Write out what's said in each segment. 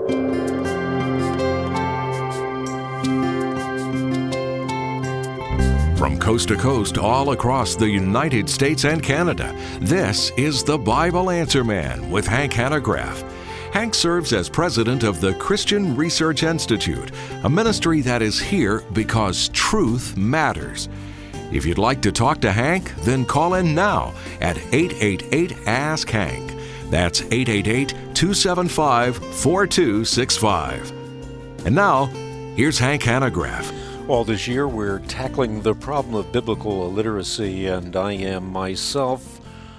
From coast to coast, all across the United States and Canada, this is the Bible Answer Man with Hank Hanegraaff. Hank serves as president of the Christian Research Institute, a ministry that is here because truth matters. If you'd like to talk to Hank, then call in now at 888-ASK-HANK. That's 888-275-4265. And now, here's Hank Hanegraaff. Well, this year we're tackling the problem of biblical illiteracy, and I am myself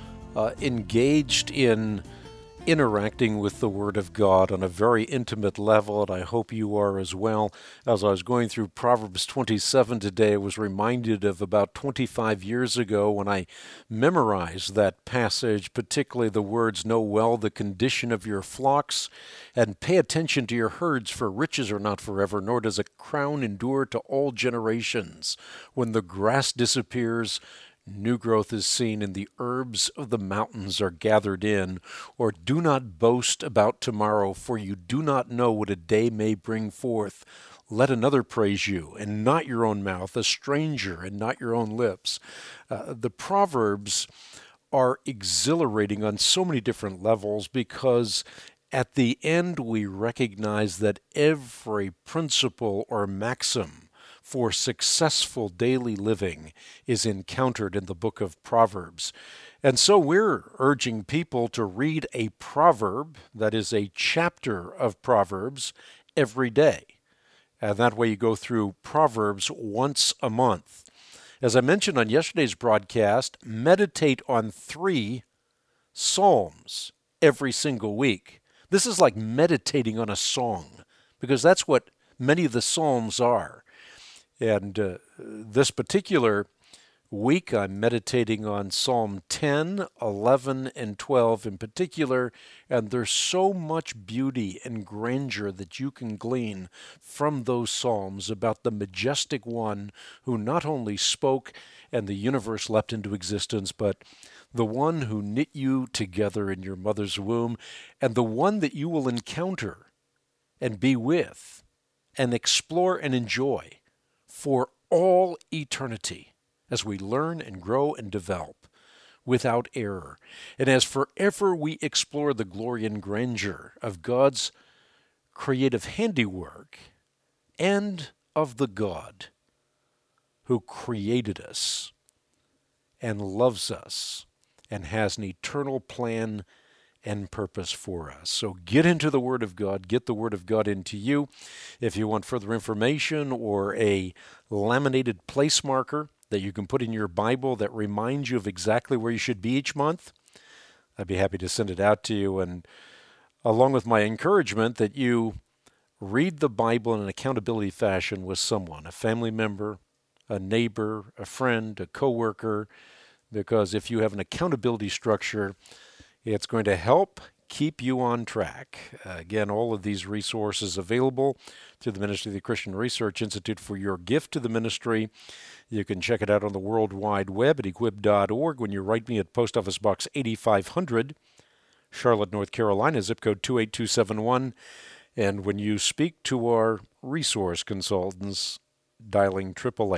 engaged in interacting with the Word of God on a very intimate level, and I hope you are as well. As I was going through Proverbs 27 today, I was reminded of about 25 years ago when I memorized that passage, particularly the words, "Know well the condition of your flocks, and pay attention to your herds, for riches are not forever, nor does a crown endure to all generations. When the grass disappears, new growth is seen, and the herbs of the mountains are gathered in. Or do not boast about tomorrow, for you do not know what a day may bring forth. Let another praise you, and not your own mouth, a stranger, and not your own lips." The Proverbs are exhilarating on so many different levels because at the end we recognize that every principle or maxim for successful daily living is encountered in the book of Proverbs. And so we're urging people to read a proverb, that is a chapter of Proverbs, every day. And that way you go through Proverbs once a month. As I mentioned on yesterday's broadcast, meditate on 3 Psalms every single week. This is like meditating on a song, because that's what many of the Psalms are. And this particular week, I'm meditating on Psalm 10, 11, and 12 in particular, and there's so much beauty and grandeur that you can glean from those Psalms about the majestic one who not only spoke and the universe leapt into existence, but the one who knit you together in your mother's womb, and the one that you will encounter and be with and explore and enjoy for all eternity as we learn and grow and develop without error. And as forever we explore the glory and grandeur of God's creative handiwork and of the God who created us and loves us and has an eternal plan and purpose for us. So get into the Word of God, get the Word of God into you. If you want further information or a laminated place marker that you can put in your Bible that reminds you of exactly where you should be each month, I'd be happy to send it out to you. And along with my encouragement that you read the Bible in an accountability fashion with someone, a family member, a neighbor, a friend, a coworker, because if you have an accountability structure, it's going to help keep you on track. Again, all of these resources available through the Ministry of the Christian Research Institute for your gift to the ministry. You can check it out on the World Wide Web at equip.org. When you write me at Post Office Box 8500, Charlotte, North Carolina, zip code 28271. And when you speak to our resource consultants, dialing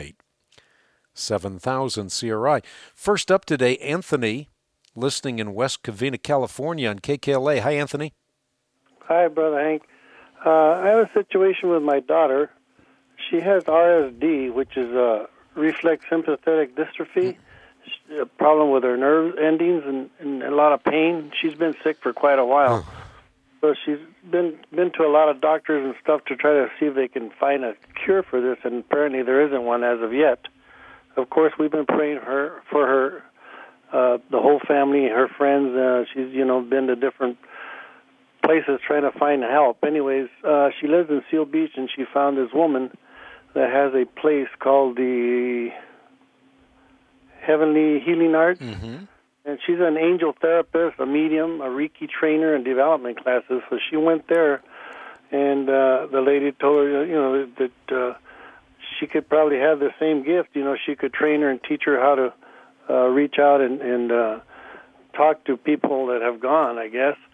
888-7000 CRI. First up today, Anthony, listening in West Covina, California on KKLA. Hi, Anthony. Hi, Brother Hank. I have a situation with my daughter. She has RSD, which is reflex sympathetic dystrophy, a problem with her nerve endings and a lot of pain. She's been sick for quite a while. So she's been to a lot of doctors and stuff to try to see if they can find a cure for this, and apparently there isn't one as of yet. Of course, we've been praying for her, the whole family, her friends. She's, been to different places trying to find help. Anyways, she lives in Seal Beach, and she found this woman that has a place called the Heavenly Healing Arts. Mm-hmm. And she's an angel therapist, a medium, a Reiki trainer, and development classes. So she went there, and the lady told her, that she could probably have the same gift. She could train her and teach her how to reach out and talk to people that have gone, I guess.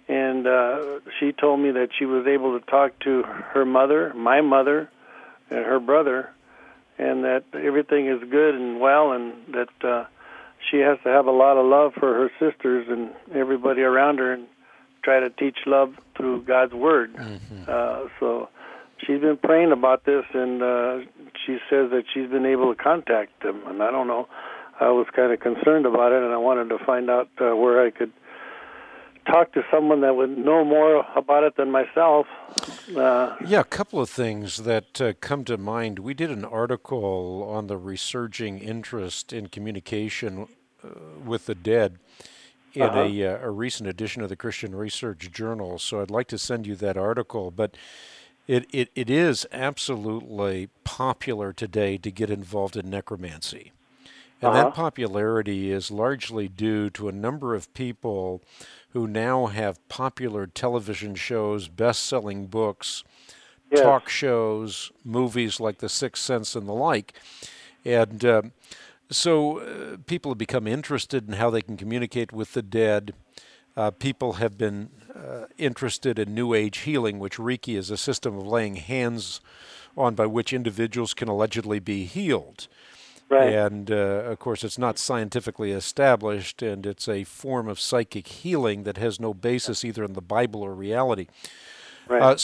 and she told me that she was able to talk to her mother, my mother, and her brother, and that everything is good and well, and that she has to have a lot of love for her sisters and everybody around her, and try to teach love through God's Word. So she's been praying about this, and she says that she's been able to contact them. And I don't know, I was kind of concerned about it, and I wanted to find out where I could talk to someone that would know more about it than myself. Yeah, a couple of things that come to mind. We did an article on the resurging interest in communication with the dead in a recent edition of the Christian Research Journal, so I'd like to send you that article. But it is absolutely popular today to get involved in necromancy. And that popularity is largely due to a number of people who now have popular television shows, best-selling books, talk shows, movies like The Sixth Sense and the like. And so people have become interested in how they can communicate with the dead. People have been interested in New Age healing, which Reiki is a system of laying hands on by which individuals can allegedly be healed. Right. And, of course, it's not scientifically established, and it's a form of psychic healing that has no basis either in the Bible or reality. Right.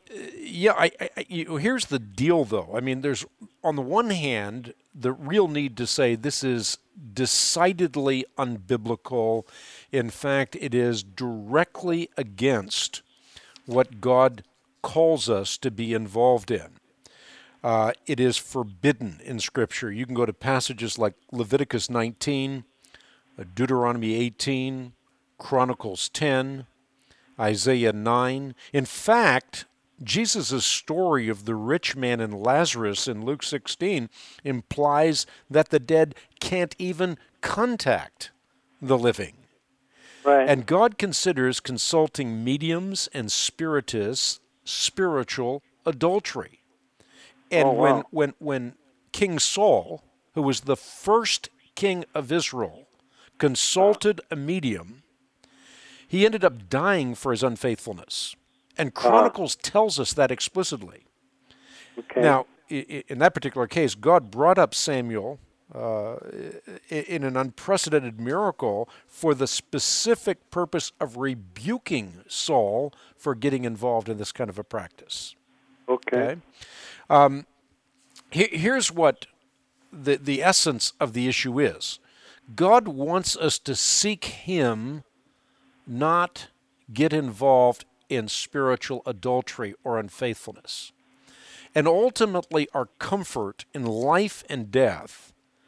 Here's the deal, though. I mean, there's, on the one hand, the real need to say this is decidedly unbiblical. In fact, it is directly against what God calls us to be involved in. It is forbidden in Scripture. You can go to passages like Leviticus 19, Deuteronomy 18, Chronicles 10, Isaiah 9. In fact, Jesus' story of the rich man and Lazarus in Luke 16 implies that the dead can't even contact the living. Right. And God considers consulting mediums and spiritists spiritual adultery. And when King Saul, who was the first king of Israel, consulted a medium, he ended up dying for his unfaithfulness. And Chronicles tells us that explicitly. Okay. Now, in that particular case, God brought up Samuel in an unprecedented miracle for the specific purpose of rebuking Saul for getting involved in this kind of a practice. Okay. Here's what the essence of the issue is. God wants us to seek Him, not get involved in spiritual adultery or unfaithfulness. And ultimately, our comfort in life and death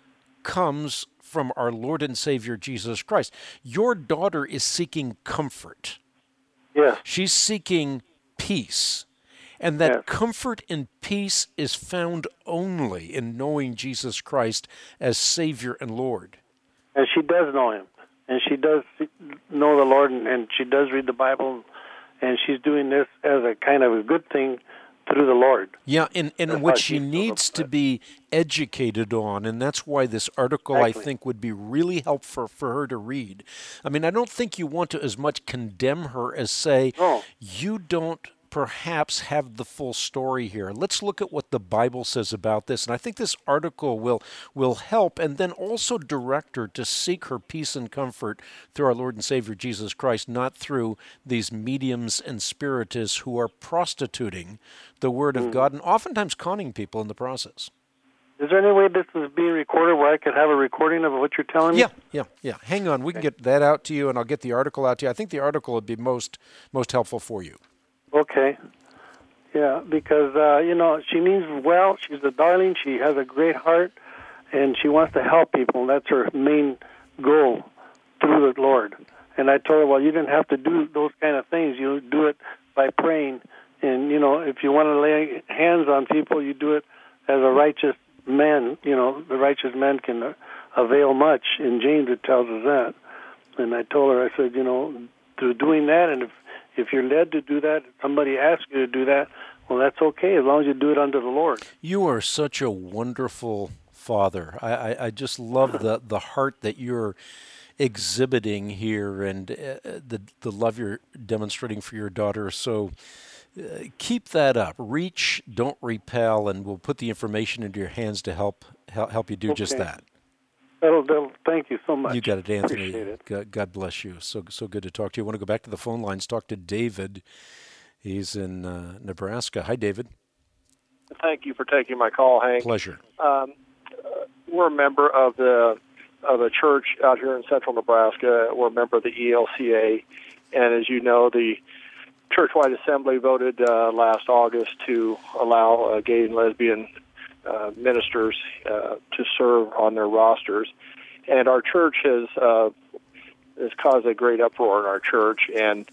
comes from our Lord and Savior Jesus Christ. Your daughter is seeking comfort. Yes. She's seeking peace. And that comfort and peace is found only in knowing Jesus Christ as Savior and Lord. And she does know Him. And she does know the Lord, and she does read the Bible, and she's doing this as a kind of a good thing through the Lord. Yeah, in which she needs to be educated on, and that's why this article, I think, would be really helpful for her to read. I mean, I don't think you want to as much condemn her as say, you don't perhaps have the full story here. Let's look at what the Bible says about this. And I think this article will help, and then also direct her to seek her peace and comfort through our Lord and Savior Jesus Christ, not through these mediums and spiritists who are prostituting the Word of God and oftentimes conning people in the process. Is there any way this is being recorded where I could have a recording of what you're telling me? Yeah. Hang on. We can get that out to you, and I'll get the article out to you. I think the article would be most helpful for you. Okay. Yeah, because, she means well. She's a darling. She has a great heart, and she wants to help people. That's her main goal through the Lord. And I told her, well, you didn't have to do those kind of things. You do it by praying. And, if you want to lay hands on people, you do it as a righteous man. The righteous man can avail much. In James, it tells us that. And I told her, I said, through doing that, and if you're led to do that, somebody asks you to do that, well, that's okay, as long as you do it under the Lord. You are such a wonderful father. I just love the heart that you're exhibiting here and the love you're demonstrating for your daughter. So keep that up. Reach, don't repel, and we'll put the information into your hands to help you do just that. Thank you so much. You got it, Anthony. Appreciate it. God bless you. So good to talk to you. I want to go back to the phone lines, talk to David. He's in Nebraska. Hi, David. Thank you for taking my call, Hank. Pleasure. We're a member of a church out here in central Nebraska. We're a member of the ELCA, and as you know, the Churchwide Assembly voted last August to allow gay and lesbian ministers to serve on their rosters, and our church has caused a great uproar in our church, and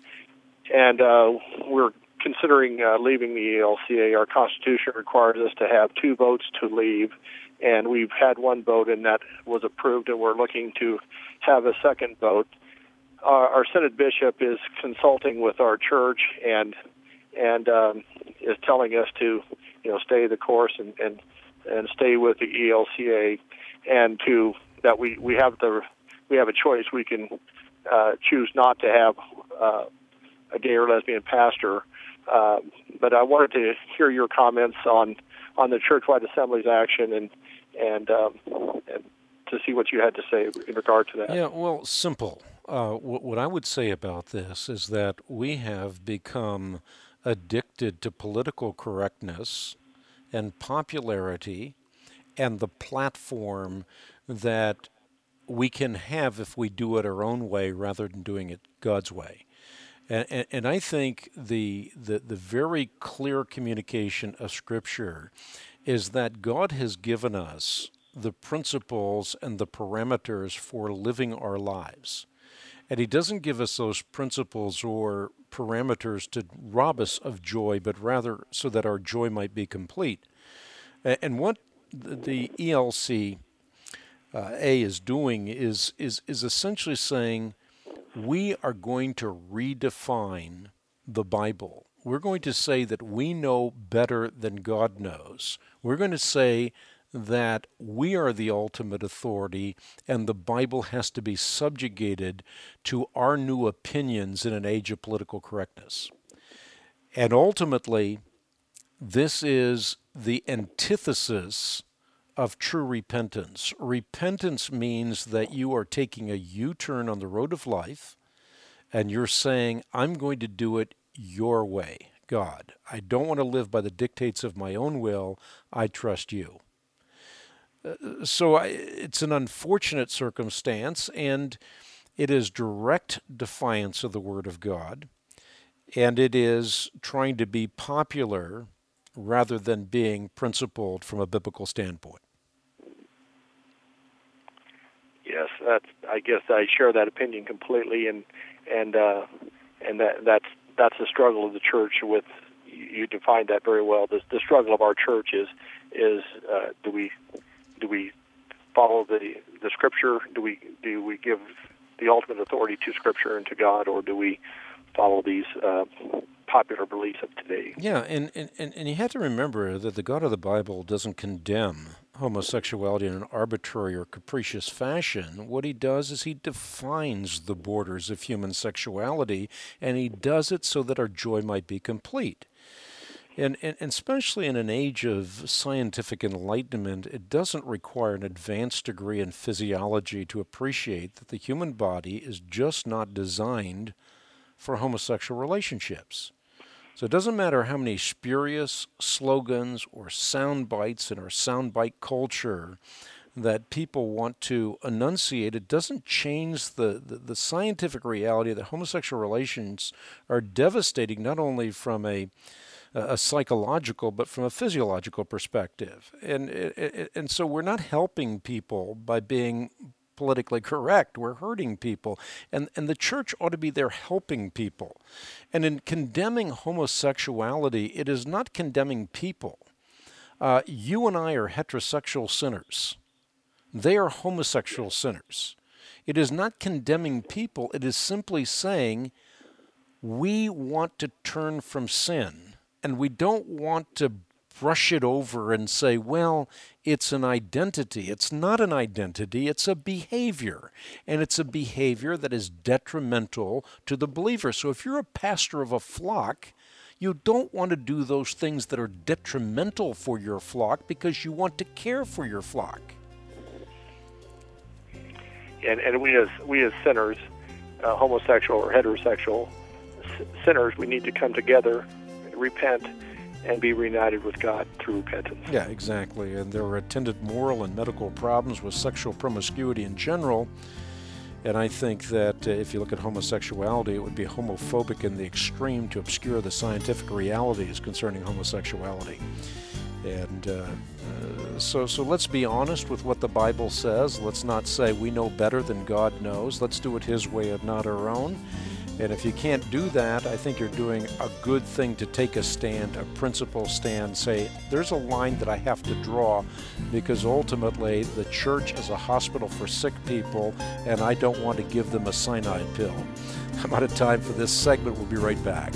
we're considering leaving the ELCA. Our Constitution requires us to have 2 votes to leave, and we've had 1 vote, and that was approved, and we're looking to have a second vote. Our Synod Bishop is consulting with our church and is telling us to stay the course and stay with the ELCA, and that we have a choice. We can choose not to have a gay or lesbian pastor. But I wanted to hear your comments on the Churchwide Assembly's action and to see what you had to say in regard to that. Yeah, well, simple. What I would say about this is that we have become addicted to political correctness and popularity and the platform that we can have if we do it our own way rather than doing it God's way. And I think the very clear communication of Scripture is that God has given us the principles and the parameters for living our lives. And He doesn't give us those principles or parameters to rob us of joy, but rather so that our joy might be complete. And what the ELCA is doing is essentially saying, we are going to redefine the Bible. We're going to say that we know better than God knows. We're going to say that we are the ultimate authority and the Bible has to be subjugated to our new opinions in an age of political correctness. And ultimately, this is the antithesis of true repentance. Repentance means that you are taking a U-turn on the road of life and you're saying, I'm going to do it your way, God. I don't want to live by the dictates of my own will. I trust you. So it's an unfortunate circumstance, and it is direct defiance of the Word of God, and it is trying to be popular rather than being principled from a biblical standpoint. Yes, I guess I share that opinion completely, and that's the struggle of the church. With you defined that very well. The struggle of our church is do we follow the Scripture? Do we give the ultimate authority to Scripture and to God, or do we follow these popular beliefs of today? Yeah, and you have to remember that the God of the Bible doesn't condemn homosexuality in an arbitrary or capricious fashion. What He does is He defines the borders of human sexuality, and He does it so that our joy might be complete. And especially in an age of scientific enlightenment, it doesn't require an advanced degree in physiology to appreciate that the human body is just not designed for homosexual relationships. So it doesn't matter how many spurious slogans or sound bites in our sound bite culture that people want to enunciate. It doesn't change the scientific reality that homosexual relations are devastating, not only from a psychological, but from a physiological perspective. And so we're not helping people by being politically correct. We're hurting people. And the church ought to be there helping people. And in condemning homosexuality, it is not condemning people. You and I are heterosexual sinners. They are homosexual sinners. It is not condemning people. It is simply saying we want to turn from sin. And we don't want to brush it over and say, well, it's an identity. It's not an identity, it's a behavior. And it's a behavior that is detrimental to the believer. So if you're a pastor of a flock, you don't want to do those things that are detrimental for your flock because you want to care for your flock. And we as sinners, homosexual or heterosexual sinners, we need to come together and repent and be reunited with God through repentance. Yeah, exactly. And there are attendant moral and medical problems with sexual promiscuity in general. And I think that if you look at homosexuality, it would be homophobic in the extreme to obscure the scientific realities concerning homosexuality. And so let's be honest with what the Bible says. Let's not say we know better than God knows. Let's do it His way and not our own. And if you can't do that, I think you're doing a good thing to take a stand, a principle stand, say, there's a line that I have to draw because ultimately the church is a hospital for sick people and I don't want to give them a cyanide pill. I'm out of time for this segment. We'll be right back.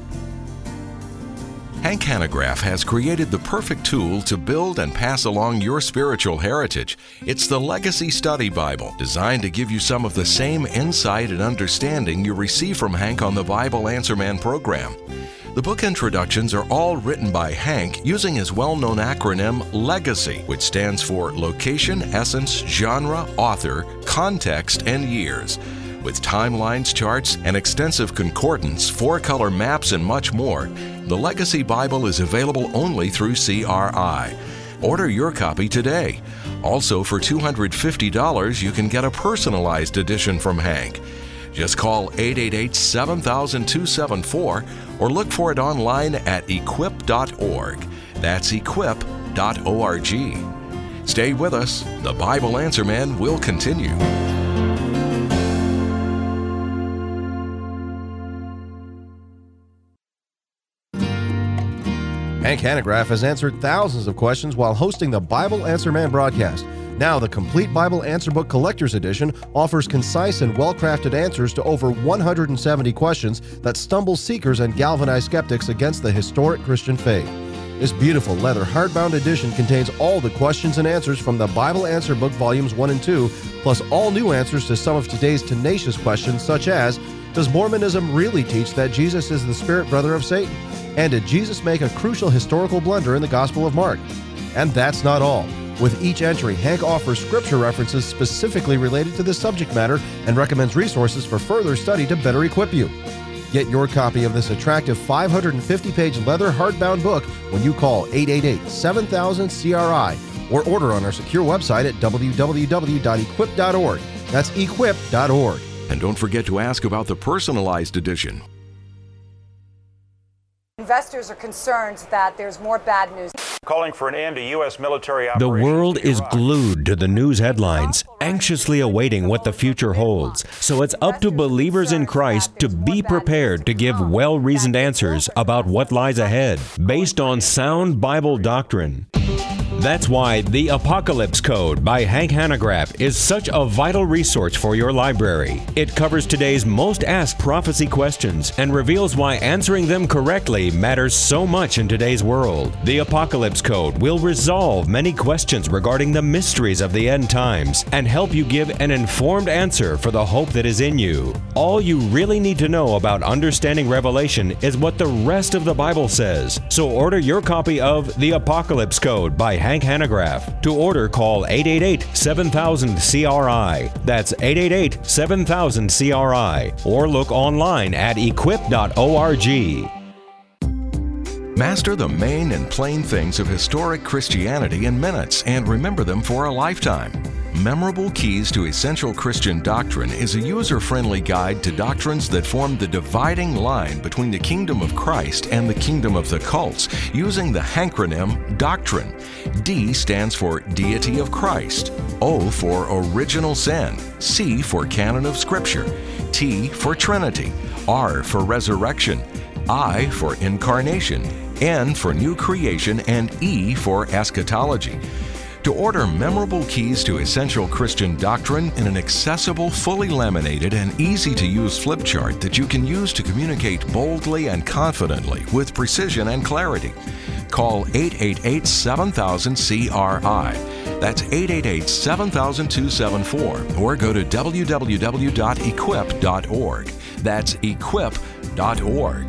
Hank Hanegraaff has created the perfect tool to build and pass along your spiritual heritage. It's the Legacy Study Bible, designed to give you some of the same insight and understanding you receive from Hank on the Bible Answer Man program. The book introductions are all written by Hank using his well-known acronym LEGACY, which stands for Location, Essence, Genre, Author, Context, and Years. With timelines, charts, and extensive concordance, 4-color maps, and much more, the Legacy Bible is available only through CRI. Order your copy today. Also, for $250, you can get a personalized edition from Hank. Just call 888-7000-274 or look for it online at equip.org. That's equip.org. Stay with us. The Bible Answer Man will continue. Hank Hanegraaff has answered thousands of questions while hosting the Bible Answer Man broadcast. Now, the Complete Bible Answer Book Collector's Edition offers concise and well-crafted answers to over 170 questions that stumble seekers and galvanize skeptics against the historic Christian faith. This beautiful leather hardbound edition contains all the questions and answers from the Bible Answer Book Volumes 1 and 2, plus all new answers to some of today's tenacious questions such as, does Mormonism really teach that Jesus is the spirit brother of Satan? And did Jesus make a crucial historical blunder in the Gospel of Mark? And that's not all. With each entry, Hank offers scripture references specifically related to the subject matter and recommends resources for further study to better equip you. Get your copy of this attractive 550-page leather hardbound book when you call 888-7000-CRI or order on our secure website at www.equip.org. That's equip.org. And don't forget to ask about the personalized edition. Investors are concerned that there's more bad news. Calling for an end to U.S. military The operations. world is glued to the news headlines, anxiously awaiting what the future holds. So it's up to believers in Christ to be prepared to give well-reasoned answers about what lies ahead, based on sound Bible doctrine. That's why The Apocalypse Code by Hank Hanegraaff is such a vital resource for your library. It covers today's most asked prophecy questions and reveals why answering them correctly matters so much in today's world. The Apocalypse Code will resolve many questions regarding the mysteries of the end times and help you give an informed answer for the hope that is in you. All you really need to know about understanding Revelation is what the rest of the Bible says. So order your copy of The Apocalypse Code by Hank Hanegraaff. To order, call 888-7000-CRI. That's 888-7000-CRI. Or look online at equip.org. Master the main and plain things of historic Christianity in minutes and remember them for a lifetime. Memorable Keys to Essential Christian Doctrine is a user-friendly guide to doctrines that form the dividing line between the kingdom of Christ and the kingdom of the cults, using the Hankronym Doctrine. D stands for Deity of Christ, O for Original Sin, C for Canon of Scripture, T for Trinity, R for Resurrection, I for Incarnation, N for New Creation, and E for Eschatology. To order Memorable Keys to Essential Christian Doctrine in an accessible, fully laminated, and easy-to-use flip chart that you can use to communicate boldly and confidently with precision and clarity, call 888-7000-CRI. That's 888-7000-274, or go to www.equip.org. That's equip.org.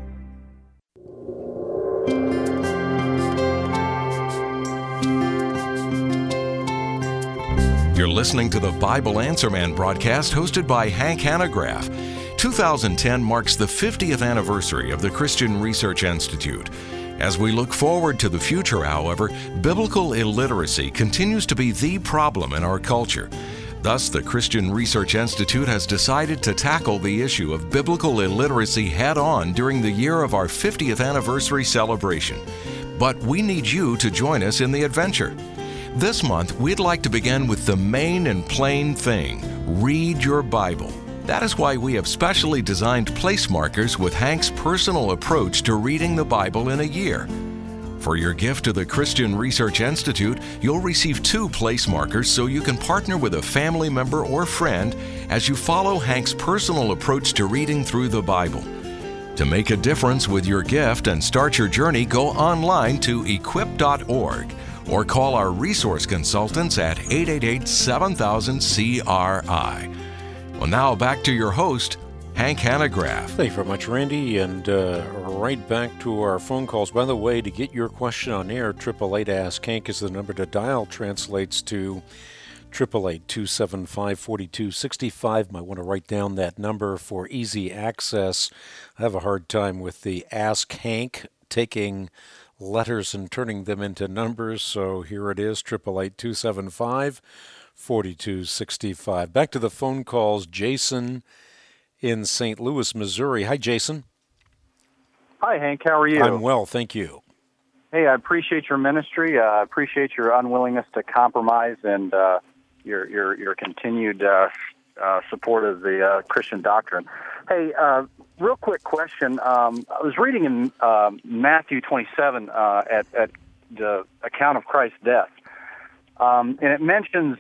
You're listening to the Bible Answer Man broadcast hosted by Hank Hanegraaff. 2010 marks the 50th anniversary of the Christian Research Institute. As we look forward to the future, however, biblical illiteracy continues to be the problem in our culture. Thus, the Christian Research Institute has decided to tackle the issue of biblical illiteracy head-on during the year of our 50th anniversary celebration. But we need you to join us in the adventure. This month, we'd like to begin with the main and plain thing: read your Bible. That is why we have specially designed place markers with Hank's personal approach to reading the Bible in a year. For your gift to the Christian Research Institute, you'll receive 2 place markers so you can partner with a family member or friend as you follow Hank's personal approach to reading through the Bible. To make a difference with your gift and start your journey, go online to equip.org or call our resource consultants at 888-7000-CRI. Well, now back to your host, Hank Hanegraaff. Thank you very much, Randy. And right back to our phone calls. By the way, to get your question on air, 888-ASK-HANK is the number to dial. Translates to 888-275-4265. Might want to write down that number for easy access. I have a hard time with the Ask Hank taking letters and turning them into numbers. So here it is, 888-275-4265. Back to the phone calls. Jason in St. Louis, Missouri. Hi, Jason. Hi, Hank. How are you? I'm well, thank you. Hey, I appreciate your ministry. I appreciate your unwillingness to compromise and your continued support of the Christian doctrine. Hey, real quick question. I was reading in Matthew 27 at the account of Christ's death, and it mentions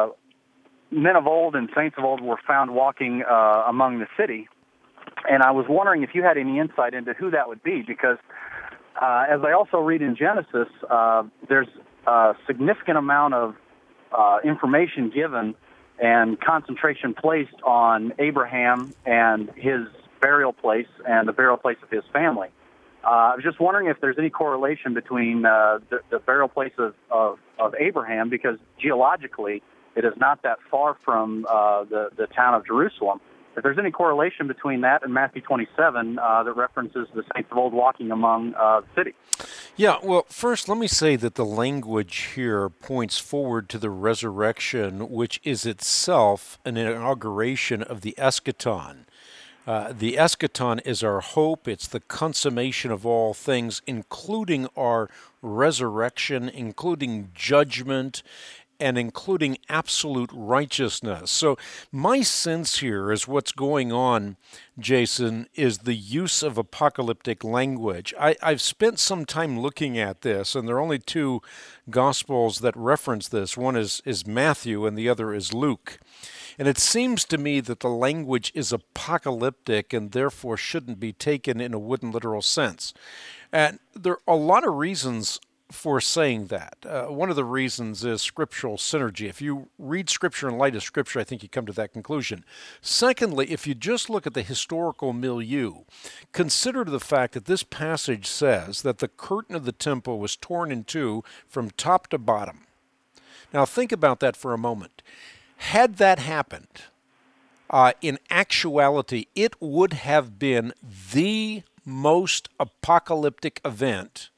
men of old and saints of old were found walking among the city, and I was wondering if you had any insight into who that would be, because as I also read in Genesis, there's a significant amount of information given and concentration placed on Abraham and his burial place and the burial place of his family. I was just wondering if there's any correlation between the burial place of Abraham, because geologically it is not that far from the town of Jerusalem. If there's any correlation between that and Matthew 27 that references the saints of old walking among the city. Yeah, well, first let me say that the language here points forward to the resurrection, which is itself an inauguration of the eschaton. The eschaton is our hope. It's the consummation of all things, including our resurrection, including judgment, and including absolute righteousness. So my sense here is what's going on, Jason, is the use of apocalyptic language. I've spent some time looking at this, and there are only 2 Gospels that reference this. One is Matthew, and the other is Luke. And it seems to me that the language is apocalyptic and therefore shouldn't be taken in a wooden literal sense. And there are a lot of reasons for saying that. One of the reasons is scriptural synergy. If you read Scripture in light of Scripture, I think you come to that conclusion. Secondly, if you just look at the historical milieu, consider the fact that this passage says that the curtain of the temple was torn in 2 from top to bottom. Now think about that for a moment. Had that happened, in actuality, it would have been the most apocalyptic event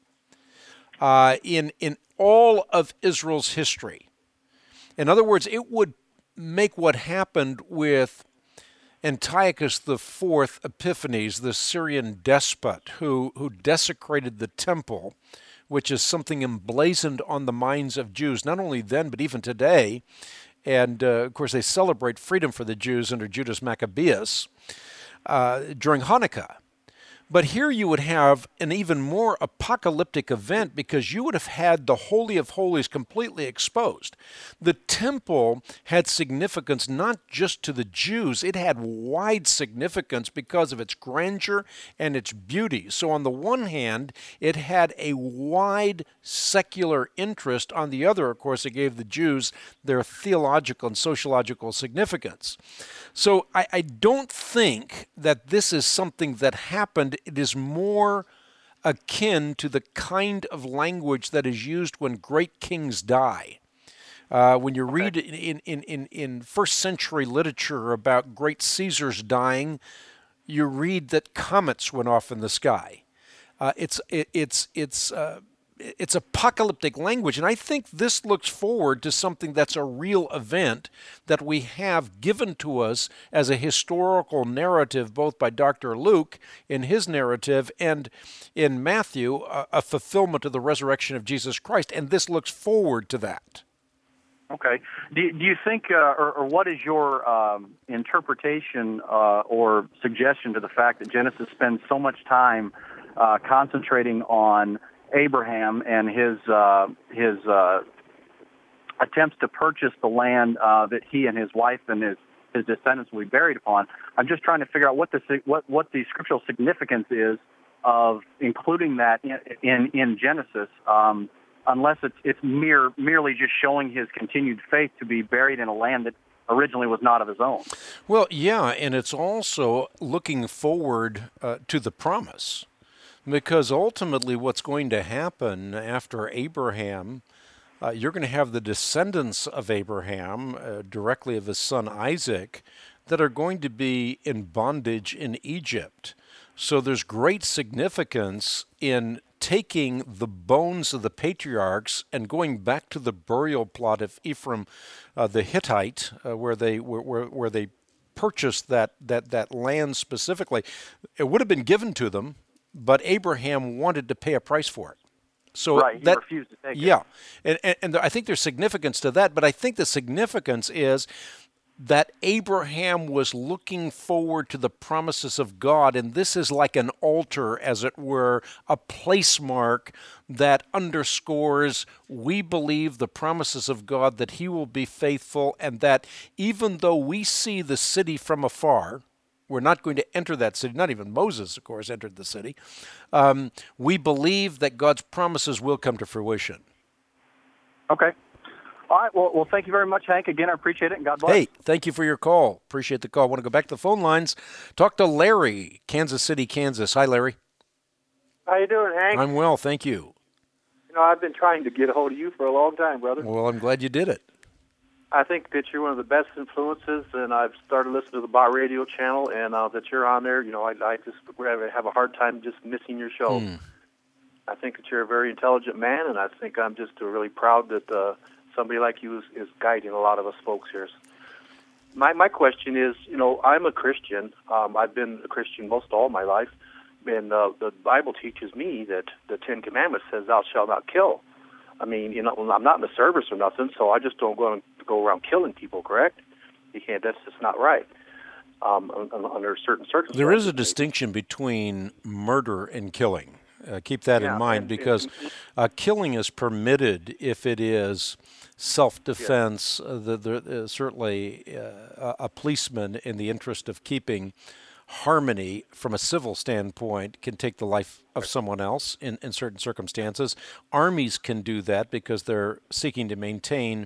in all of Israel's history. In other words, it would make what happened with Antiochus IV Epiphanes, the Syrian despot who desecrated the temple, which is something emblazoned on the minds of Jews, not only then, but even today. And, of course, they celebrate freedom for the Jews under Judas Maccabeus during Hanukkah. But here you would have an even more apocalyptic event because you would have had the Holy of Holies completely exposed. The temple had significance not just to the Jews, it had wide significance because of its grandeur and its beauty. So on the one hand, it had a wide secular interest. On the other, of course, it gave the Jews their theological and sociological significance. So I don't think that this is something that happened. It is more akin to the kind of language that is used when great kings die. When you read in first century literature about great Caesars dying, you read that comets went off in the sky. It's apocalyptic language, and I think this looks forward to something that's a real event that we have given to us as a historical narrative, both by Dr. Luke in his narrative and in Matthew, a fulfillment of the resurrection of Jesus Christ, and this looks forward to that. Okay. Do you think, or what is your interpretation or suggestion to the fact that Genesis spends so much time concentrating on Abraham and his attempts to purchase the land that he and his wife and his descendants will be buried upon? I'm just trying to figure out what the scriptural significance is of including that in Genesis, unless it's merely just showing his continued faith to be buried in a land that originally was not of his own. Well, yeah, and it's also looking forward to the promise. Because ultimately what's going to happen after Abraham, you're going to have the descendants of Abraham, directly of his son Isaac, that are going to be in bondage in Egypt. So there's great significance in taking the bones of the patriarchs and going back to the burial plot of Ephraim the Hittite, where they purchased that land specifically. It would have been given to them, but Abraham wanted to pay a price for it. So right, he refused to take it. Yeah, and I think there's significance to that, but I think the significance is that Abraham was looking forward to the promises of God, and this is like an altar, as it were, a place mark that underscores we believe the promises of God, that he will be faithful, and that even though we see the city from afar, we're not going to enter that city. Not even Moses, of course, entered the city. We believe that God's promises will come to fruition. Okay. All right. Well, thank you very much, Hank. Again, I appreciate it, and God bless. Hey, thank you for your call. Appreciate the call. I want to go back to the phone lines. Talk to Larry, Kansas City, Kansas. Hi, Larry. How you doing, Hank? I'm well, thank you. You know, I've been trying to get a hold of you for a long time, brother. Well, I'm glad you did it. I think that you're one of the best influences, and I've started listening to the Bot Radio channel, and that you're on there. You know, I just have a hard time just missing your show. I think that you're a very intelligent man, and I think I'm just really proud that somebody like you is guiding a lot of us folks here. My question is, you know, I'm a Christian. I've been a Christian most all my life, and the Bible teaches me that the Ten Commandments says, "Thou shalt not kill." I mean, you know, I'm not in the service or nothing, so I just don't go around killing people, correct? You can't. That's just not right. Under certain circumstances. There is a distinction between murder and killing. Keep that in mind, because killing is permitted if it is self-defense. Certainly a policeman, in the interest of keeping harmony from a civil standpoint, can take the life of someone else in certain circumstances. Armies can do that because they're seeking to maintain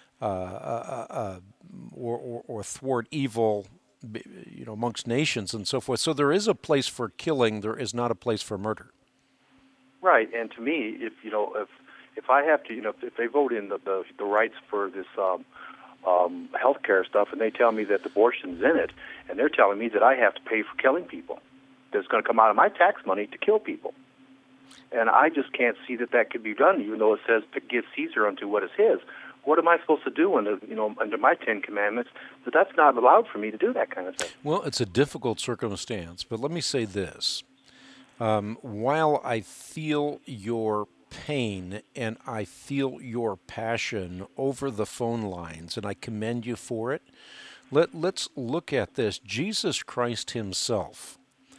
or thwart evil, you know, amongst nations and so forth. So there is a place for killing. There is not a place for murder. Right, and to me, if I have to, you know, if they vote in the rights for this health care stuff, and they tell me that abortion's in it, and they're telling me that I have to pay for killing people, that's going to come out of my tax money to kill people, and I just can't see that could be done, even though it says to give Caesar unto what is his. What am I supposed to do under my Ten Commandments? But that's not allowed for me to do that kind of thing. Well, it's a difficult circumstance, but let me say this. While I feel your pain and I feel your passion over the phone lines, and I commend you for it, let's look at this. Jesus Christ himself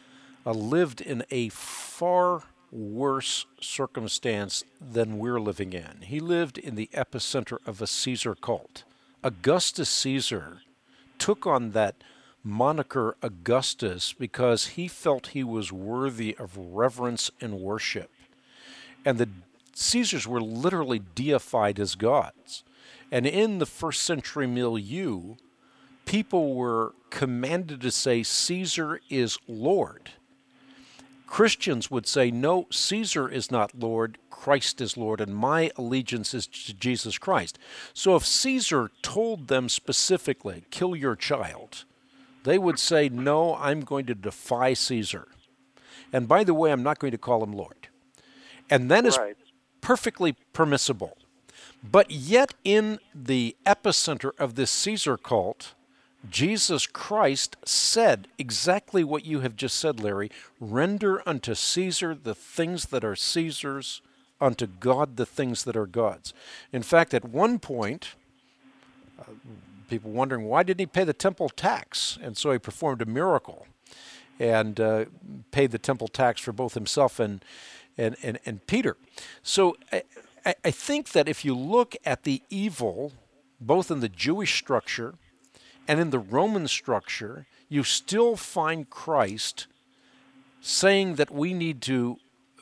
lived in a far worse circumstance than we're living in. He lived in the epicenter of a Caesar cult. Augustus Caesar took on that moniker Augustus because he felt he was worthy of reverence and worship. And the Caesars were literally deified as gods. And in the first century milieu, people were commanded to say Caesar is Lord. Christians would say, no, Caesar is not Lord, Christ is Lord, and my allegiance is to Jesus Christ. So if Caesar told them specifically, kill your child, they would say, no, I'm going to defy Caesar. And by the way, I'm not going to call him Lord. And that is perfectly permissible. But yet in the epicenter of this Caesar cult, Jesus Christ said exactly what you have just said, Larry. Render unto Caesar the things that are Caesar's, unto God the things that are God's. In fact, at one point, people wondering, why didn't he pay the temple tax? And so he performed a miracle and paid the temple tax for both himself and Peter. So I think that if you look at the evil, both in the Jewish structure and in the Roman structure, you still find Christ saying that we need to,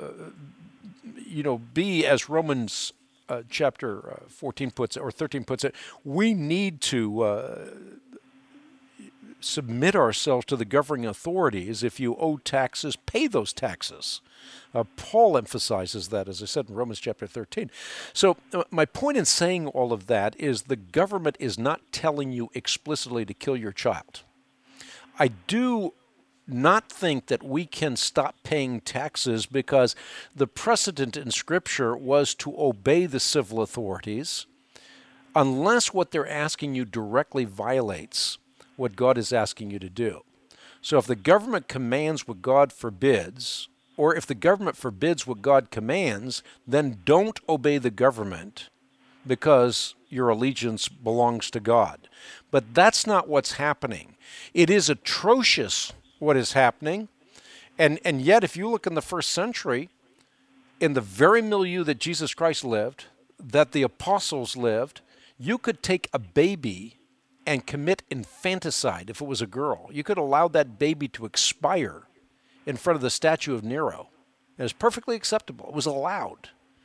be, as Romans chapter 14 puts it, or 13 puts it, we need to submit ourselves to the governing authorities. If you owe taxes, pay those taxes. Paul emphasizes that, as I said, in Romans chapter 13. So my point in saying all of that is the government is not telling you explicitly to kill your child. I do not think that we can stop paying taxes because the precedent in Scripture was to obey the civil authorities unless what they're asking you directly violates what God is asking you to do. So if the government commands what God forbids, or if the government forbids what God commands, then don't obey the government because your allegiance belongs to God. But that's not what's happening. It is atrocious what is happening. And yet, if you look in the first century, in the very milieu that Jesus Christ lived, that the apostles lived, you could take a baby and commit infanticide if it was a girl. You could allow that baby to expire in front of the statue of Nero. It was perfectly acceptable. It was allowed.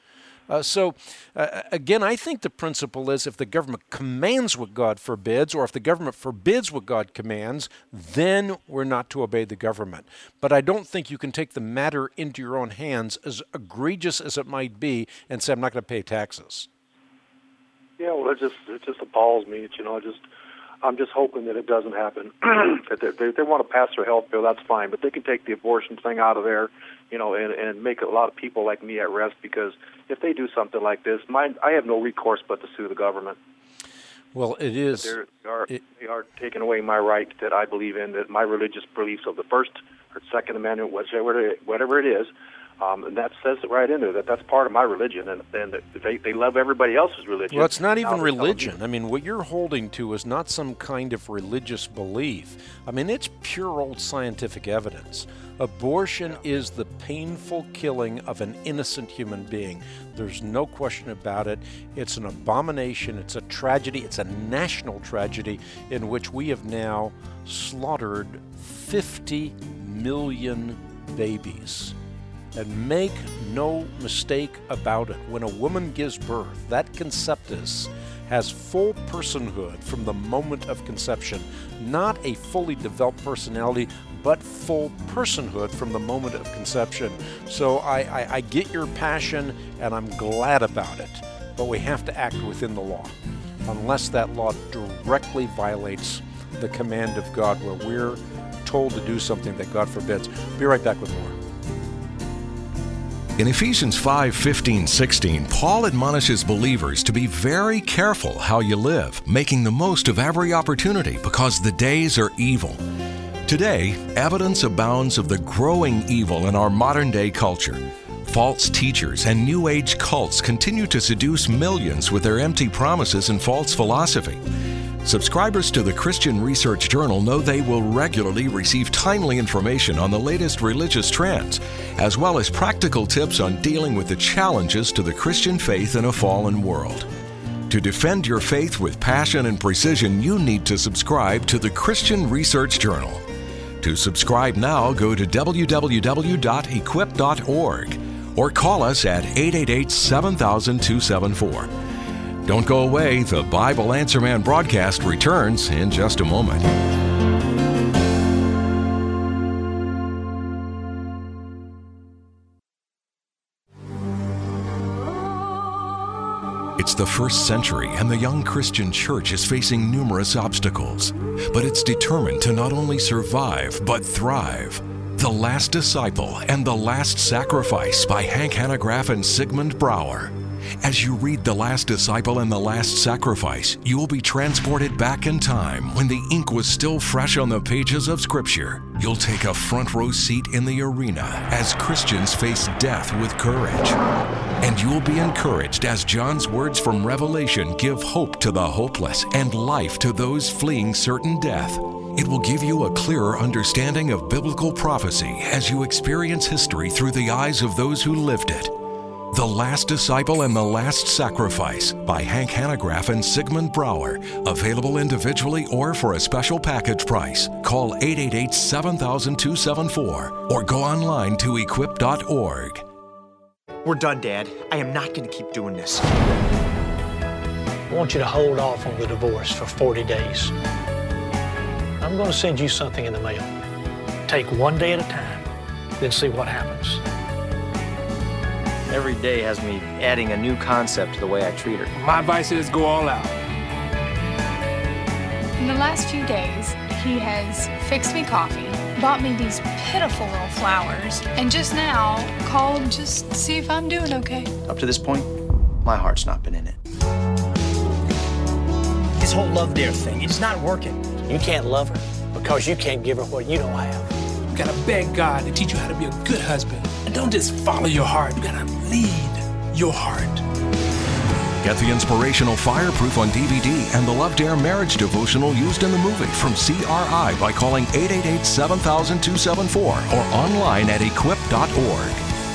Again, I think the principle is if the government commands what God forbids, or if the government forbids what God commands, then we're not to obey the government. But I don't think you can take the matter into your own hands, as egregious as it might be, and say, I'm not going to pay taxes. Yeah, well, it just appalls me. I'm just hoping that it doesn't happen. If they want to pass their health bill, that's fine, but they can take the abortion thing out of there, and make a lot of people like me at rest, because if they do something like this, I have no recourse but to sue the government. Well, it is. They are taking away my right that I believe in, that my religious beliefs of the First or Second Amendment, whatever it is, and that says it right in there, that's part of my religion, and they love everybody else's religion. Well, it's not even religion. I mean, what you're holding to is not some kind of religious belief. I mean, it's pure old scientific evidence. Abortion is the painful killing of an innocent human being. There's no question about it. It's an abomination. It's a tragedy. It's a national tragedy in which we have now slaughtered 50 million babies. And make no mistake about it, when a woman gives birth, that conceptus has full personhood from the moment of conception. Not a fully developed personality, but full personhood from the moment of conception. So I get your passion, and I'm glad about it. But we have to act within the law, unless that law directly violates the command of God, where we're told to do something that God forbids. Be right back with more. In Ephesians 5:15-16, Paul admonishes believers to be very careful how you live, making the most of every opportunity because the days are evil. Today, evidence abounds of the growing evil in our modern-day culture. False teachers and New Age cults continue to seduce millions with their empty promises and false philosophy. Subscribers to the Christian Research Journal know they will regularly receive timely information on the latest religious trends, as well as practical tips on dealing with the challenges to the Christian faith in a fallen world. To defend your faith with passion and precision, you need to subscribe to the Christian Research Journal. To subscribe now, go to www.equip.org or call us at 888-7000-274. Don't go away. The Bible Answer Man broadcast returns in just a moment. It's the first century, and the young Christian church is facing numerous obstacles. But it's determined to not only survive, but thrive. The Last Disciple and the Last Sacrifice by Hank Hanegraaff and Sigmund Brouwer. As you read The Last Disciple and the Last Sacrifice, you will be transported back in time when the ink was still fresh on the pages of Scripture. You'll take a front row seat in the arena as Christians face death with courage. And you'll be encouraged as John's words from Revelation give hope to the hopeless and life to those fleeing certain death. It will give you a clearer understanding of biblical prophecy as you experience history through the eyes of those who lived it. The Last Disciple and the Last Sacrifice by Hank Hanegraaff and Sigmund Brouwer. Available individually or for a special package price. Call 888-7000-274 or go online to equip.org. We're done, Dad. I am not going to keep doing this. I want you to hold off on the divorce for 40 days. I'm going to send you something in the mail. Take one day at a time, then see what happens. Every day has me adding a new concept to the way I treat her. My advice is go all out. In the last few days, he has fixed me coffee, bought me these pitiful little flowers, and just now called just to see if I'm doing okay. Up to this point, my heart's not been in it. This whole love dare thing, it's not working. You can't love her because you can't give her what you don't have. You gotta beg God to teach you how to be a good husband. And don't just follow your heart, you gotta lead your heart. Get the inspirational Fireproof on DVD and the Love Dare marriage devotional used in the movie from CRI by calling 888-7000-274 or online at equip.org.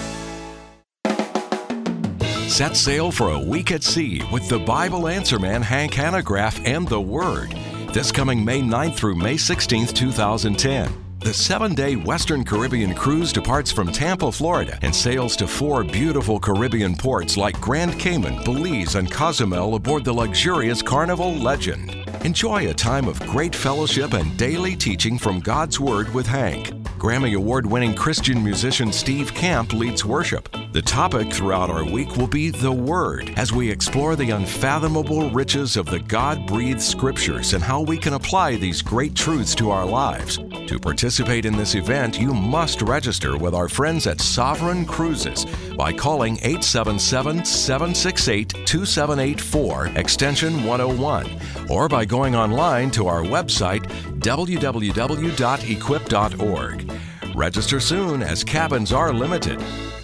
Set sail for a week at sea with the Bible Answer Man Hank Hanegraaff and the Word. This coming May 9th through May 16th, 2010. The 7-day Western Caribbean cruise departs from Tampa, Florida, and sails to 4 beautiful Caribbean ports like Grand Cayman, Belize, and Cozumel aboard the luxurious Carnival Legend. Enjoy a time of great fellowship and daily teaching from God's Word with Hank. Grammy Award-winning Christian musician Steve Camp leads worship. The topic throughout our week will be the Word, as we explore the unfathomable riches of the God-breathed Scriptures and how we can apply these great truths to our lives. To participate in this event, you must register with our friends at Sovereign Cruises by calling 877-768-2784, extension 101, or by going online to our website, www.equip.org. Register soon, as cabins are limited.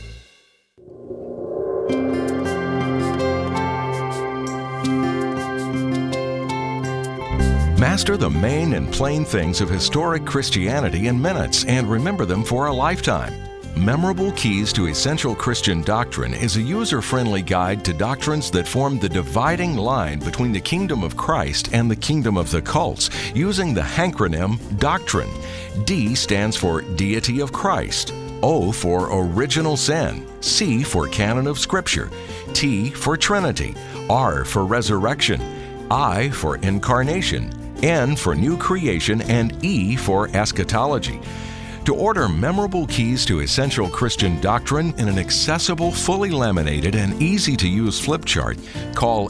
Master the main and plain things of historic Christianity in minutes and remember them for a lifetime. Memorable Keys to Essential Christian Doctrine is a user-friendly guide to doctrines that form the dividing line between the kingdom of Christ and the kingdom of the cults, using the hankronym Doctrine. D stands for Deity of Christ, O for Original Sin, C for Canon of Scripture, T for Trinity, R for Resurrection, I for Incarnation, N for New Creation, and E for Eschatology. To order Memorable Keys to Essential Christian Doctrine in an accessible, fully laminated, and easy-to-use flip chart, call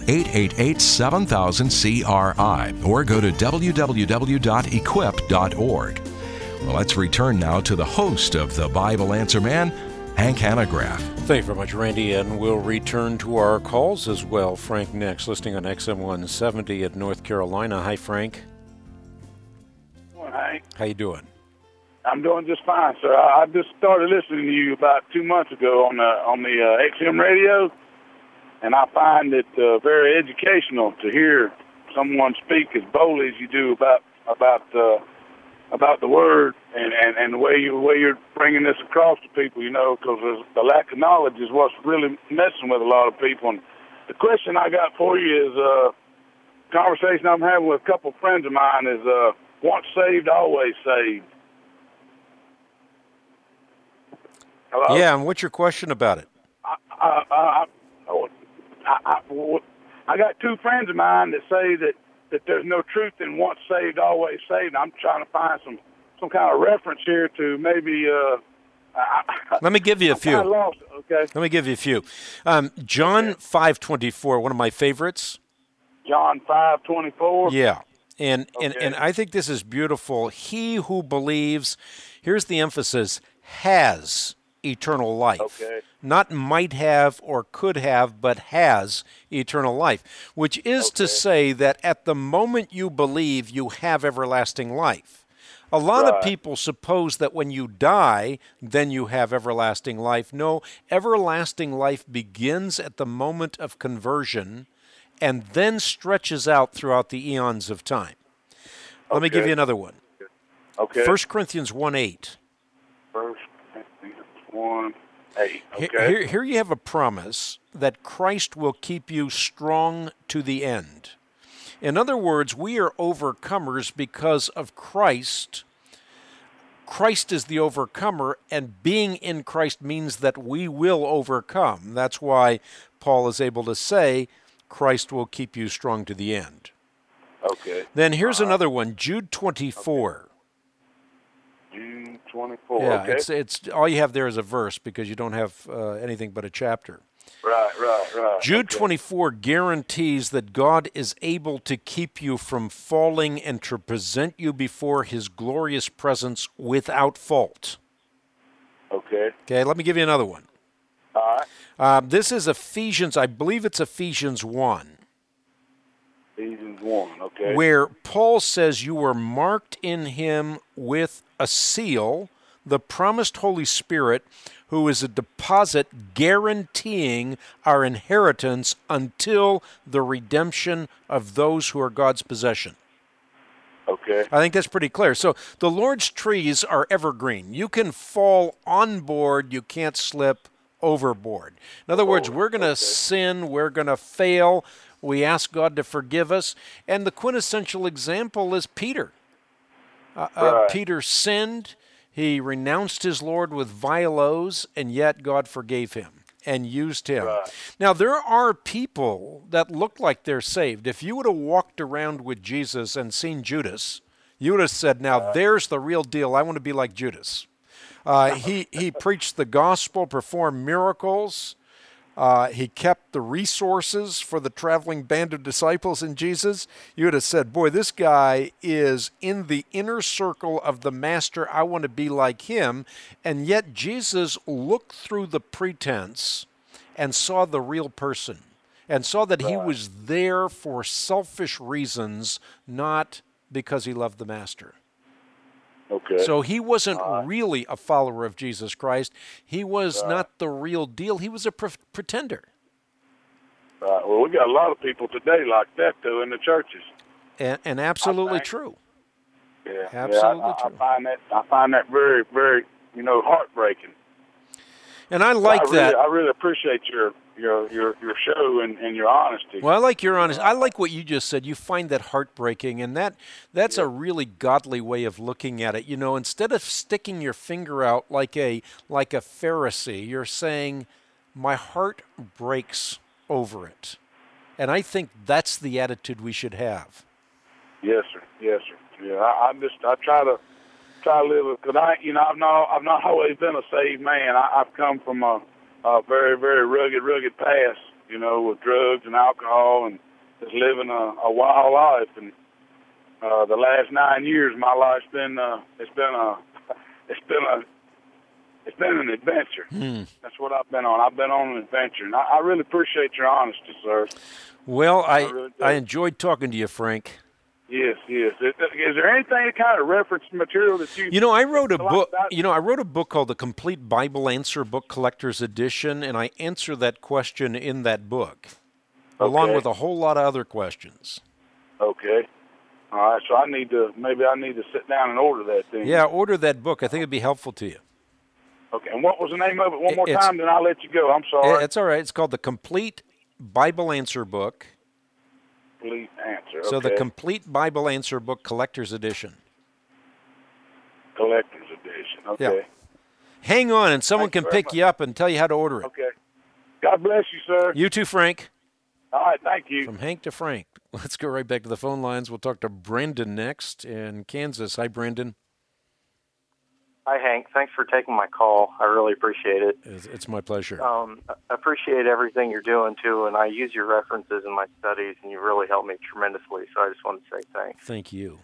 888-7000-CRI or go to www.equip.org. Well, let's return now to the host of the Bible Answer Man, Hank Hanegraaff. Thank you very much, Randy, and we'll return to our calls as well. Frank next, listening on XM 170 at North Carolina. Hi, Frank. Hi. How you doing? I'm doing just fine, sir. I just started listening to you about 2 months ago on the XM radio, and I find it very educational to hear someone speak as boldly as you do about the word and the way you're bringing this across to people, because the lack of knowledge is what's really messing with a lot of people. And the question I got for you is, conversation I'm having with a couple of friends of mine is, once saved, always saved. Hello? Yeah, and what's your question about it? I got two friends of mine that say that there's no truth in once saved, always saved. I'm trying to find some kind of reference here to maybe. Let me give you a few. Lost, okay. Let me give you a few. John 5:24, one of my favorites. John 5:24. Yeah. And I think this is beautiful. He who believes, here's the emphasis, has eternal life. Okay. Not might have or could have, but has eternal life, which is to say that at the moment you believe, you have everlasting life. A lot of people suppose that when you die, then you have everlasting life. No, everlasting life begins at the moment of conversion and then stretches out throughout the eons of time. Let me give you another one. Okay. 1 Corinthians 1:8. 1 Corinthians 1:8. Okay. Here you have a promise that Christ will keep you strong to the end. In other words, we are overcomers because of Christ. Christ is the overcomer, and being in Christ means that we will overcome. That's why Paul is able to say, Christ will keep you strong to the end. Okay. Then here's another one, Jude 24. Jude 24. Yeah, okay. it's all you have there is a verse because you don't have anything but a chapter. Right. Jude 24 guarantees that God is able to keep you from falling and to present you before his glorious presence without fault. Okay. Okay, let me give you another one. All right. This is Ephesians, I believe it's Ephesians 1. Ephesians 1, okay. Where Paul says you were marked in him with a seal, the promised Holy Spirit, who is a deposit guaranteeing our inheritance until the redemption of those who are God's possession. Okay. I think that's pretty clear. So the Lord's trees are evergreen. You can fall on board, you can't slip overboard. In other words, we're going to sin, we're going to fail, we ask God to forgive us, and the quintessential example is Peter. Peter sinned, he renounced his Lord with vile oaths, and yet God forgave him and used him. Right. Now, there are people that look like they're saved. If you would have walked around with Jesus and seen Judas, you would have said, now there's the real deal. I want to be like Judas. He preached the gospel, performed miracles. He kept the resources for the traveling band of disciples in Jesus. You would have said, boy, this guy is in the inner circle of the master. I want to be like him. And yet Jesus looked through the pretense and saw the real person and saw that he was there for selfish reasons, not because he loved the master. Okay. So he wasn't really a follower of Jesus Christ. He was not the real deal. He was a pretender. Right. Well, we got a lot of people today like that, though, in the churches. And absolutely true. Yeah. Absolutely true. I find that very, very, heartbreaking. And I like that. I really appreciate your show and your honesty. Well, I like your honesty. I like what you just said. You find that heartbreaking, and that's a really godly way of looking at it. Instead of sticking your finger out like a Pharisee, you're saying, my heart breaks over it. And I think that's the attitude we should have. Yes, sir. Yeah, I try to live, because I've not always been a saved man. I've come from a very, very rugged past, with drugs and alcohol and just living a wild life. And the last 9 years, my life's been it's been an adventure. That's what I've been on. I've been on an adventure, and I really appreciate your honesty, sir. Well, I enjoyed talking to you, Frank. Yes. Is there anything kind of reference material that you? I wrote a book. I wrote a book called The Complete Bible Answer Book Collector's Edition, and I answer that question in that book, along with a whole lot of other questions. Okay. All right, so maybe I need to sit down and order that thing. Yeah, order that book. I think it'd be helpful to you. Okay, and what was the name of it? One more time, then I'll let you go. I'm sorry. It's all right. It's called The Complete Bible Answer Book. Complete Answer, okay. So the Complete Bible Answer Book Collector's Edition. Collector's Edition, okay. Yeah. Hang on, and someone can pick you up and tell you how to order it. Okay. God bless you, sir. You too, Frank. All right, thank you. From Hank to Frank. Let's go right back to the phone lines. We'll talk to Brandon next in Kansas. Hi, Brandon. Hi, Hank. Thanks for taking my call. I really appreciate it. It's my pleasure. I appreciate everything you're doing, too, and I use your references in my studies, and you really helped me tremendously, so I just want to say thanks. Thank you.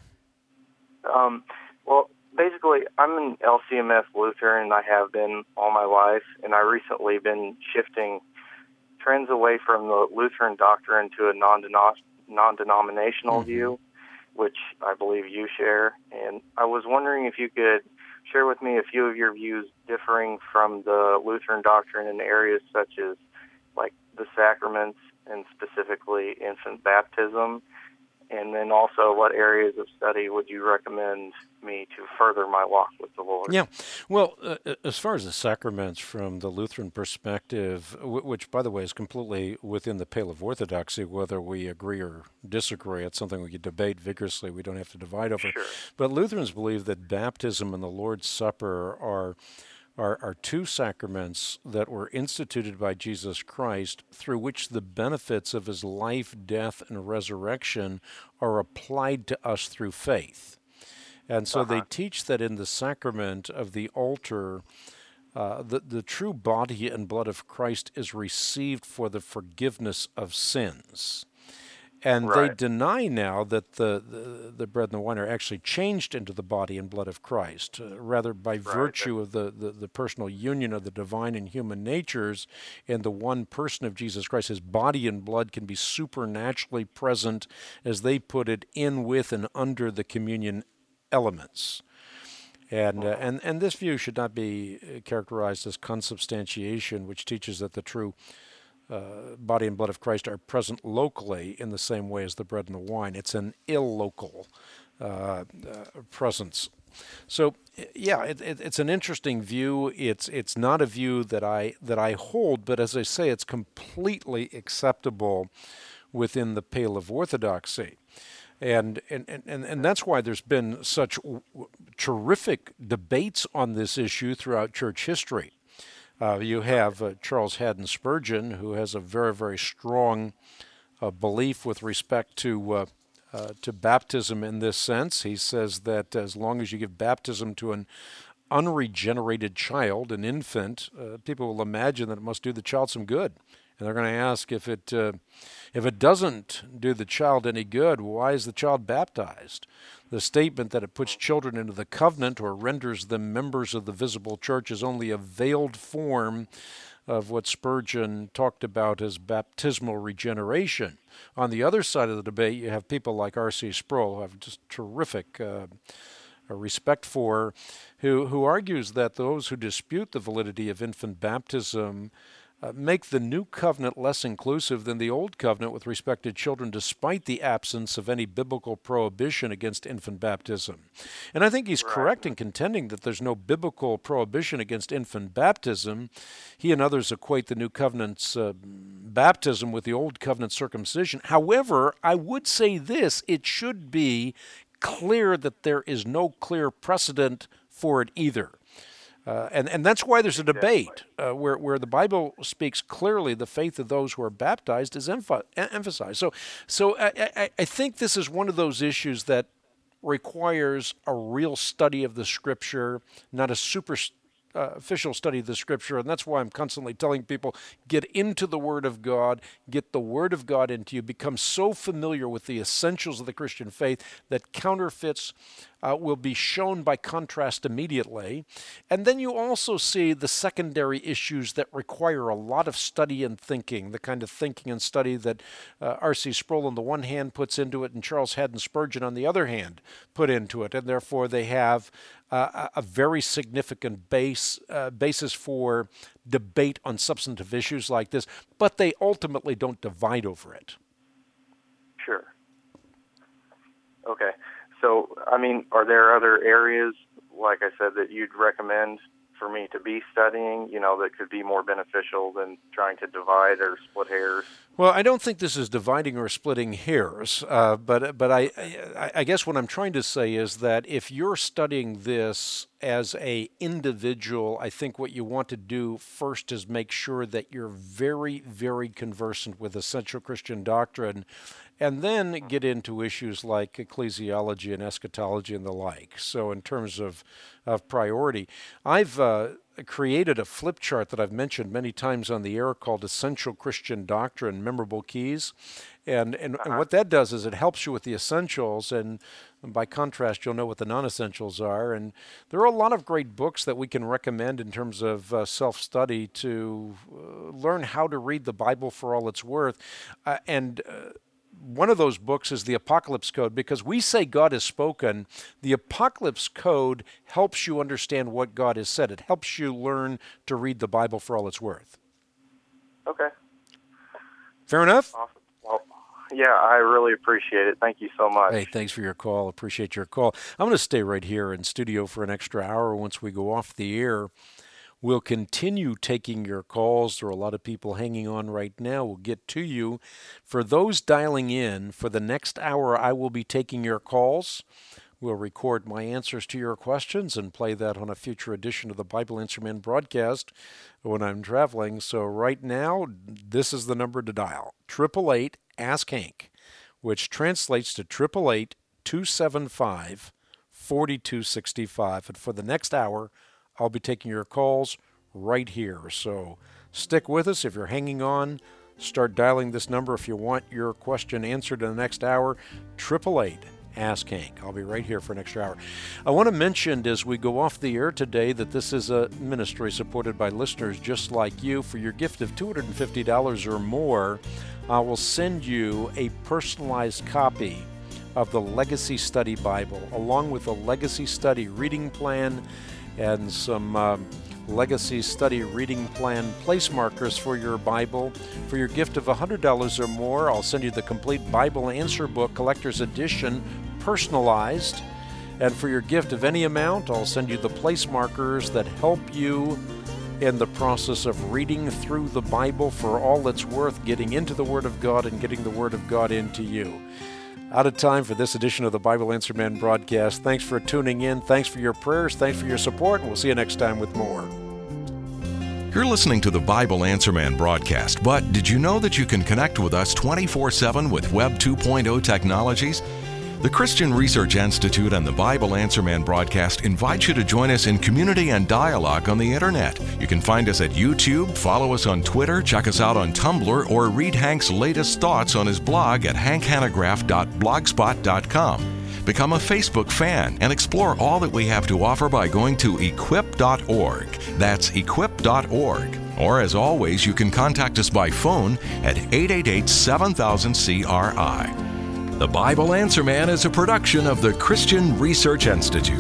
Well, basically, I'm an LCMS Lutheran, and I have been all my life, and I recently been shifting trends away from the Lutheran doctrine to a non-denominational view, which I believe you share. And I was wondering if you could share with me a few of your views differing from the Lutheran doctrine in areas such as like the sacraments and specifically infant baptism. And then also, what areas of study would you recommend me to further my walk with the Lord? Yeah. Well, as far as the sacraments from the Lutheran perspective, which, by the way, is completely within the pale of orthodoxy, whether we agree or disagree, it's something we could debate vigorously. We don't have to divide over. Sure. But Lutherans believe that baptism and the Lord's Supper are two sacraments that were instituted by Jesus Christ through which the benefits of his life, death, and resurrection are applied to us through faith. And so they teach that in the sacrament of the altar, the true body and blood of Christ is received for the forgiveness of sins. And they deny now that the bread and the wine are actually changed into the body and blood of Christ, rather by virtue of the personal union of the divine and human natures in the one person of Jesus Christ. His body and blood can be supernaturally present, as they put it, in, with, and under the communion elements. And this view should not be characterized as consubstantiation, which teaches that the true body and blood of Christ are present locally in the same way as the bread and the wine. It's an illocal presence. So, yeah, it's an interesting view. It's not a view that I hold, but as I say, it's completely acceptable within the pale of orthodoxy. And that's why there's been such terrific debates on this issue throughout church history. You have Charles Haddon Spurgeon, who has a very, very strong belief with respect to baptism in this sense. He says that as long as you give baptism to an unregenerated child, an infant, people will imagine that it must do the child some good. And they're going to ask if it doesn't do the child any good, why is the child baptized? The statement that it puts children into the covenant or renders them members of the visible church is only a veiled form of what Spurgeon talked about as baptismal regeneration. On the other side of the debate, you have people like R.C. Sproul, who have just terrific respect for, who argues that those who dispute the validity of infant baptism make the new covenant less inclusive than the old covenant with respect to children, despite the absence of any biblical prohibition against infant baptism. And I think he's correct in contending that there's no biblical prohibition against infant baptism. He and others equate the new covenant's baptism with the old covenant circumcision. However, I would say this: it should be clear that there is no clear precedent for it either. And that's why there's a debate where the Bible speaks clearly the faith of those who are baptized is emphasized. So I think this is one of those issues that requires a real study of the Scripture, not a superficial study of the Scripture. And that's why I'm constantly telling people, get into the Word of God, get the Word of God into you, become so familiar with the essentials of the Christian faith that counterfeits will be shown by contrast immediately. And then you also see the secondary issues that require a lot of study and thinking, the kind of thinking and study that R.C. Sproul on the one hand puts into it and Charles Haddon Spurgeon on the other hand put into it. And therefore they have a very significant basis for debate on substantive issues like this, but they ultimately don't divide over it. Sure. Okay. So, I mean, are there other areas, like I said, that you'd recommend for me to be studying, that could be more beneficial than trying to divide or split hairs? Well, I don't think this is dividing or splitting hairs, but I guess what I'm trying to say is that if you're studying this as a individual, I think what you want to do first is make sure that you're very, very conversant with essential Christian doctrine, and then get into issues like ecclesiology and eschatology and the like. So in terms of priority, I've created a flip chart that I've mentioned many times on the air called Essential Christian Doctrine, Memorable Keys. And what that does is it helps you with the essentials, and by contrast, you'll know what the non-essentials are. And there are a lot of great books that we can recommend in terms of self-study to learn how to read the Bible for all it's worth. One of those books is the Apocalypse Code, because we say God has spoken. The Apocalypse Code helps you understand what God has said. It helps you learn to read the Bible for all it's worth. Okay. Fair enough? Awesome. Well, yeah, I really appreciate it. Thank you so much. Hey, thanks for your call. Appreciate your call. I'm going to stay right here in studio for an extra hour once we go off the air. We'll continue taking your calls. There are a lot of people hanging on right now. We'll get to you. For those dialing in, for the next hour, I will be taking your calls. We'll record my answers to your questions and play that on a future edition of the Bible Answer Man broadcast when I'm traveling. So right now, this is the number to dial, 888-ASK-HANK, which translates to 888-275-4265. And for the next hour, I'll be taking your calls right here. So stick with us. If you're hanging on, start dialing this number if you want your question answered in the next hour, 888-ASK-HANK. I'll be right here for an extra hour. I want to mention as we go off the air today that this is a ministry supported by listeners just like you. For your gift of $250 or more, I will send you a personalized copy of the Legacy Study Bible, along with a Legacy Study reading plan and some Legacy Study reading plan place markers for your Bible. For your gift of $100 or more, I'll send you the complete Bible Answer Book Collector's Edition, personalized. And for your gift of any amount, I'll send you the place markers that help you in the process of reading through the Bible for all it's worth, getting into the Word of God and getting the Word of God into you. Out of time for this edition of the Bible Answer Man broadcast. Thanks for tuning in. Thanks for your prayers. Thanks for your support. And we'll see you next time with more. You're listening to the Bible Answer Man broadcast, but did you know that you can connect with us 24/7 with Web 2.0 technologies? The Christian Research Institute and the Bible Answer Man broadcast invite you to join us in community and dialogue on the Internet. You can find us at YouTube, follow us on Twitter, check us out on Tumblr, or read Hank's latest thoughts on his blog at hankhanegraaff.blogspot.com. Become a Facebook fan and explore all that we have to offer by going to equip.org. That's equip.org. Or as always, you can contact us by phone at 888-7000-CRI. The Bible Answer Man is a production of the Christian Research Institute.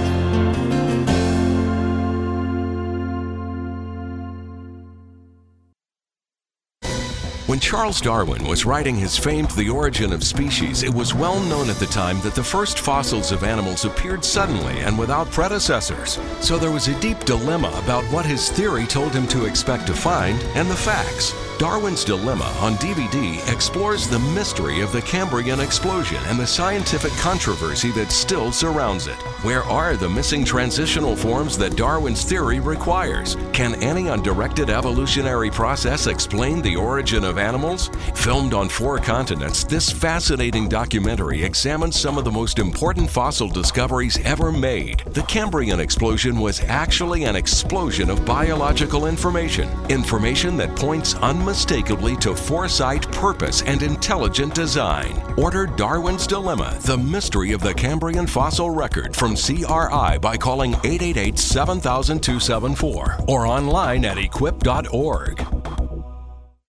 When Charles Darwin was writing his famed The Origin of Species, it was well known at the time that the first fossils of animals appeared suddenly and without predecessors. So there was a deep dilemma about what his theory told him to expect to find and the facts. Darwin's Dilemma on DVD explores the mystery of the Cambrian explosion and the scientific controversy that still surrounds it. Where are the missing transitional forms that Darwin's theory requires? Can any undirected evolutionary process explain the origin of animals? Filmed on 4 continents, this fascinating documentary examines some of the most important fossil discoveries ever made. The Cambrian explosion was actually an explosion of biological information that points unmistakably to foresight, purpose, and intelligent design. Order Darwin's Dilemma, The Mystery of the Cambrian Fossil Record from CRI by calling 888-7000-274 or online at equip.org.